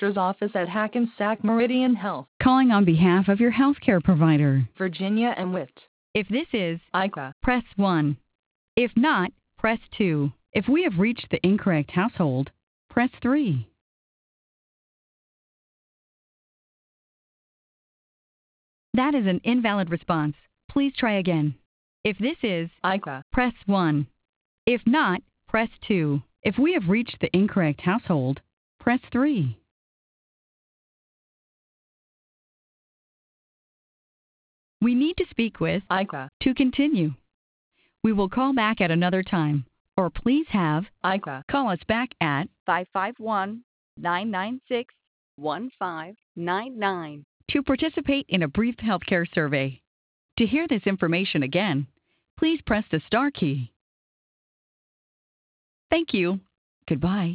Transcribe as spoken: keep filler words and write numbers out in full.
doctor's office at Hackensack Meridian Health, Calling on behalf of your healthcare provider. Virginia and Witt. If this is I C A, press one. If not, press two. If we have reached the incorrect household, press three. That is an invalid response. Please try again. If this is I C A, press one. If not, press two. If we have reached the incorrect household, press three. We need to speak with I C A, to continue. We will call back at another time, or please have I C A. call us back at five five one, nine nine six, one five nine nine to participate in a brief healthcare survey. To hear this information again, please press the star key. Thank you. Goodbye.